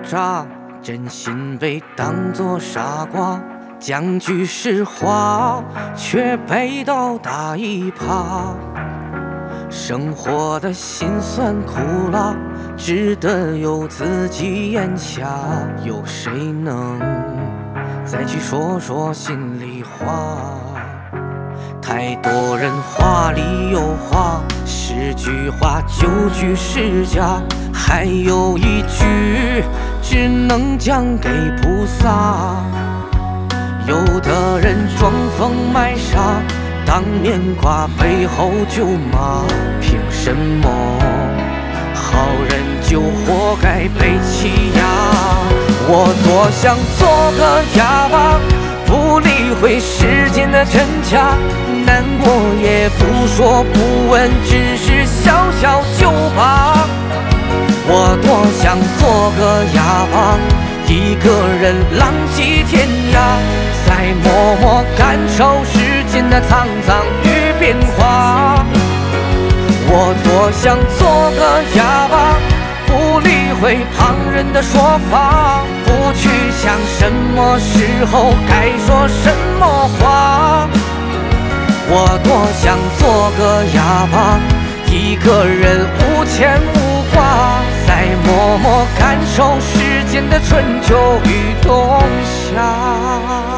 诈，真心被当作傻瓜，讲句实话，却被刀打一耙。生活的辛酸苦辣，只得由自己咽下，有谁能再去说说心里话？太多人话里有话，10句话9句是假，还有一句只能讲给菩萨。有的人装疯卖傻，当面挂背后就骂，凭什么好人就活该被欺压？我多想做个哑巴，不理会世间的真假，难过也不说不问，只是笑笑就罢。我多想做个哑巴，一个人浪迹天涯，再默默感受世间的沧桑与变化。我多想做个哑巴，不理会旁人的说法，不去想什么时候该说什么话。我多想做个哑巴，一个人无牵无挂，再默默感受世间的春秋与冬夏。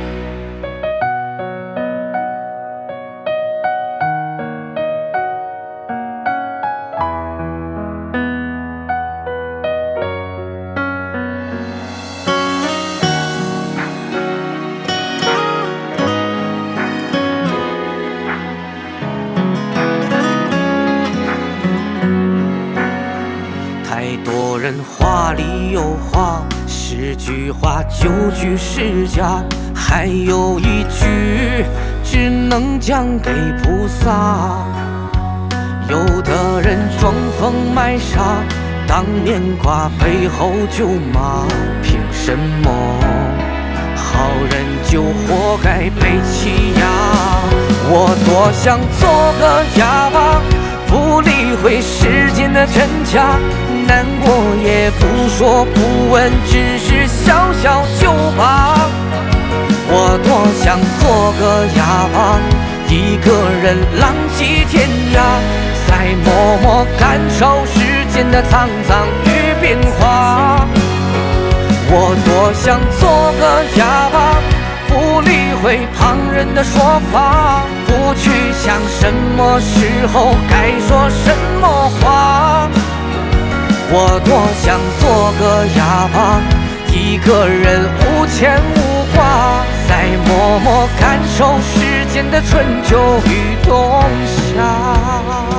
太多人话里有话，10句话9句是假，还有一句只能讲给菩萨。有的人装疯卖傻，当面挂背后就骂，凭什么好人就活该被欺压？我多想做个哑巴，不理会世间的真假，难过也不说不问，只是笑笑就罢。我多想做个哑巴，一个人浪迹天涯，再默默感受世间的沧桑与变化。我多想做个哑巴，不理会旁人的说法，不去想什么时候该说什么话。我多想做个哑巴，一个人无牵无挂，再默默感受世间的春秋与冬夏。